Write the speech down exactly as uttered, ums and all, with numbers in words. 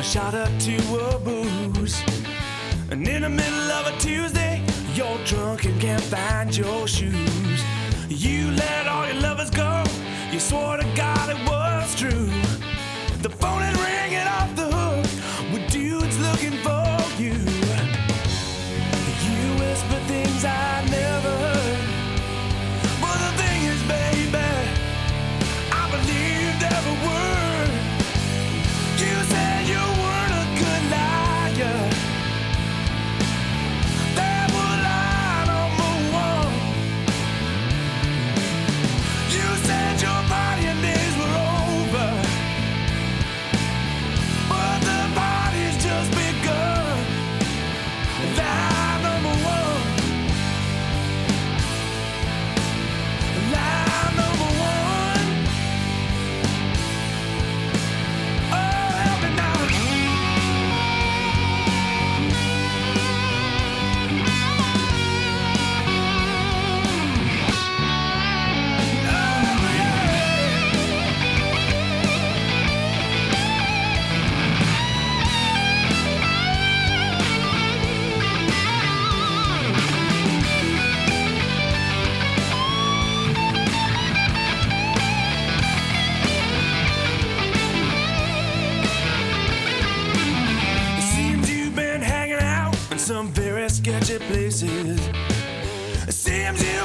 shot up to a booze. And in the middle of a Tuesday, you're drunk and can't find your shoes. You let all your lovers go, you swore to God it was true. The phone is ringing off the hook with dudes looking for you. You whisper things I never heard, but the thing is, baby, I believed every word. You said you weren't a good liar. That was lie number one. You said your partying days were over, but the party's just begun. Lie number one. Lie number one. Oh, help me now. Oh, yeah. It seems you've been hanging out in some very sketchy places. It seems you